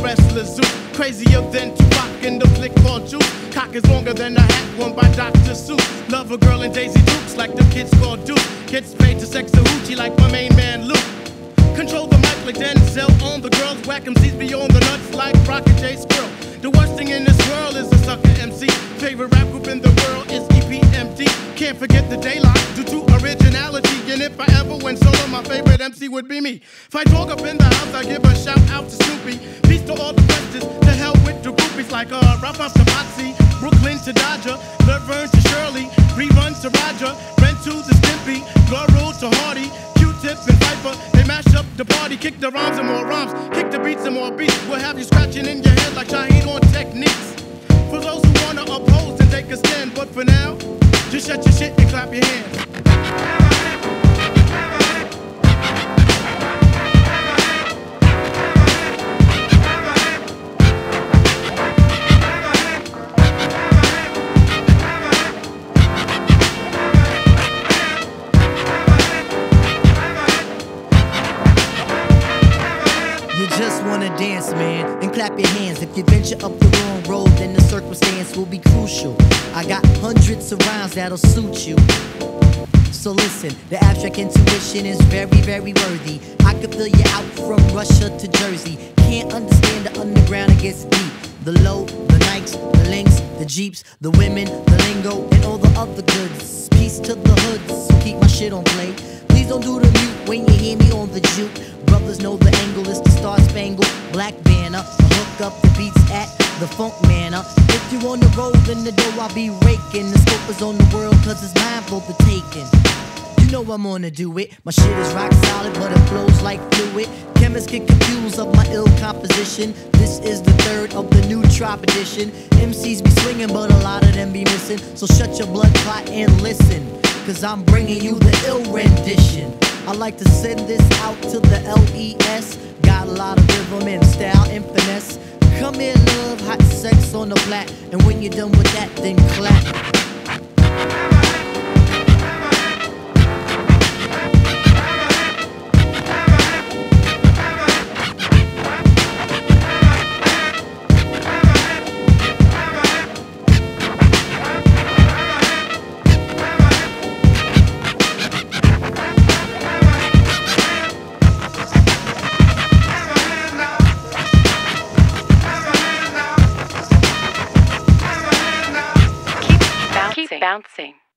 wrestler Zeus. Crazier than Tupac in the flick called Juice. Cock is longer than a hat worn by Dr. Seuss. Love a girl in Daisy Dukes like the kids called Duke. Gets paid to sex a hoochie like my main man Luke. Control the mic like Denzel on the girls. Whack MCs beyond the nuts like Rocket J Squirrel. The worst thing in this world is a sucker MC. Favorite rap group in the world is EPMD. Can't forget the daylight due to originality. And if I ever went solo, my favorite MC would be me. If I talk up in the house, I give a shout out to Snoopy. Peace to all the questions, to hell with the groupies like Ralph to Potsy, Brooklyn to Dodger, Laverne to Shirley, Rerun to Roger, Brent to the Stimpy, Laurel to Hardy, Q-Tip and Viper. They mash up the party, kick the rhymes and more rhymes, kick the beats and more beats. We'll have you scratching in your head like Shaheed on Techniques. For those who wanna oppose and take a stand, but for now, just shut your shit and clap your hands. Just wanna dance, man, and clap your hands. If you venture up the wrong road, then the circumstance will be crucial. I got hundreds of rhymes that'll suit you. So listen, the abstract intuition is very, very worthy. I could fill you out from Russia to Jersey. Can't understand the underground, it gets deep. The low, the Nikes, the links, the Jeeps, the women, the lingo, and all the other goods. Peace to the hoods, so keep my shit on play. Please don't do the mute when you hear me on the juke. Brothers know the angle is the Star Spangled Black Banner. Hook up the beats at the Funk Manor. If you on the road in the dough, I'll be raking. The scope is on the world, cause it's mine for the taking. You know I'm gonna do it. My shit is rock solid, but it flows like fluid. Chemists get confused of my ill composition. This is the third of the new Tribe edition. MCs be swinging, but a lot of them be missing. So shut your blood clot and listen, cause I'm bringing you the ill rendition. I like to send this out to the LES. Got a lot of rhythm and style and finesse. Come here, love, hot sex on the flat. And when you're done with that, then clap. Keep bouncing.